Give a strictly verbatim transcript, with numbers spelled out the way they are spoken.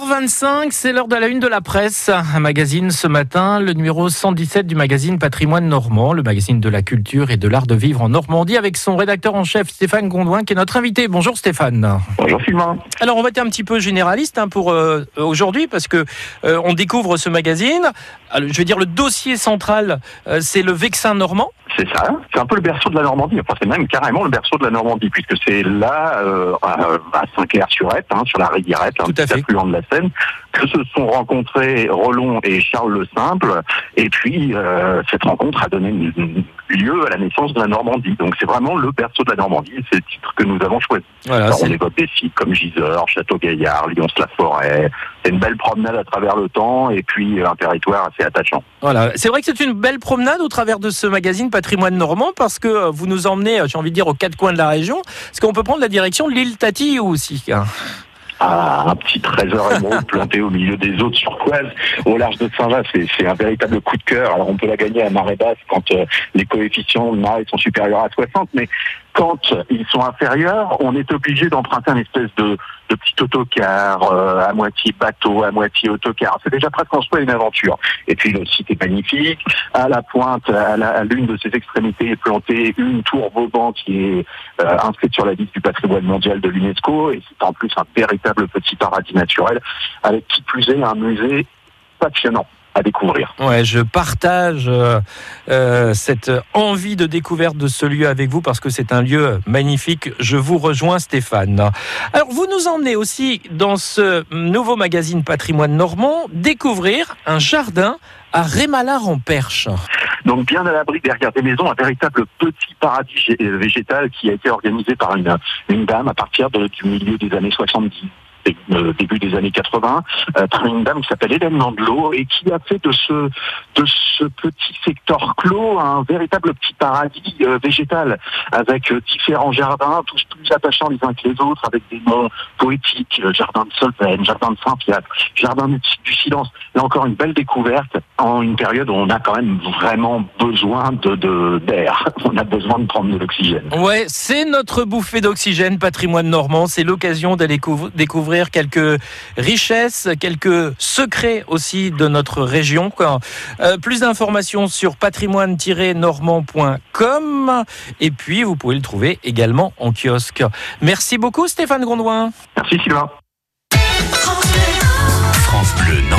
vingt-cinq, c'est l'heure de la une de la presse. Un magazine ce matin, le numéro cent dix-sept du magazine Patrimoine Normand, le magazine de la culture et de l'art de vivre en Normandie, avec son rédacteur en chef Stéphane Gondouin, qui est notre invité. Bonjour Stéphane. Bonjour Sylvain. Alors on va être un petit peu généraliste hein, pour euh, aujourd'hui, parce que euh, on découvre ce magazine. Alors, je veux dire, le dossier central, euh, c'est le Vexin normand. C'est ça, c'est un peu le berceau de la Normandie, enfin c'est même carrément le berceau de la Normandie, puisque c'est là, euh, à Saint-Clair-sur-Ette, hein, sur la Riviérette, un petit affluent de la Seine, que se sont rencontrés Rollon et Charles le Simple, et puis euh, cette rencontre a donné une, une, lieu à la naissance de la Normandie. Donc c'est vraiment le berceau de la Normandie, c'est le titre que nous avons choisi. Voilà, Alors, on évoque des sites comme Gisors, Château-Gaillard, Lyons-la-Forêt, c'est une belle promenade à travers le temps, et puis un territoire assez attachant. Voilà, c'est vrai que c'est une belle promenade au travers de ce magazine Patrimoine Normand, parce que vous nous emmenez, j'ai envie de dire, aux quatre coins de la région, parce qu'on peut prendre la direction de l'île Tati aussi. Ah, un petit trésor émeraude planté au milieu des eaux de Turquoise, au large de Saint-Vaast, c'est, c'est un véritable coup de cœur. Alors on peut la gagner à marée basse quand euh, les coefficients de marée sont supérieurs à soixante, mais quand ils sont inférieurs, on est obligé d'emprunter une espèce de, de petit autocar, euh, à moitié bateau, à moitié autocar. C'est déjà presque en soi une aventure. Et puis le site est magnifique. À la pointe, à, la, à l'une de ses extrémités est plantée une tour Vauban qui est euh, inscrite sur la liste du patrimoine mondial de l'UNESCO. Et c'est en plus un véritable petit paradis naturel, avec qui plus est un musée passionnant à découvrir. Ouais, je partage euh, euh, cette envie de découverte de ce lieu avec vous, parce que c'est un lieu magnifique. Je vous rejoins Stéphane. Alors vous nous emmenez aussi dans ce nouveau magazine Patrimoine Normand découvrir un jardin à Rémalard-en-Perche. Donc bien à l'abri derrière des maisons, un véritable petit paradis végétal qui a été organisé par une, une dame à partir de, du milieu des années soixante-dix. Euh, début des années quatre-vingts, euh, par une dame qui s'appelle Hélène Landelot et qui a fait de ce de ce petit secteur clos un véritable petit paradis euh, végétal, avec euh, différents jardins, tous plus attachants les uns que les autres, avec des noms poétiques, euh, jardin de Solven, jardin de Saint-Pierre, jardin du, du silence. Là encore une belle découverte en une période où on a quand même vraiment besoin de, de d'air. On a besoin de prendre de l'oxygène. Ouais, c'est notre bouffée d'oxygène, Patrimoine Normand. C'est l'occasion d'aller cou- découvrir quelques richesses, quelques secrets aussi de notre région. Euh, plus d'informations sur patrimoine tiret normand point com, et puis vous pouvez le trouver également en kiosque. Merci beaucoup Stéphane Gondouin. Merci Sylvain. France Bleu.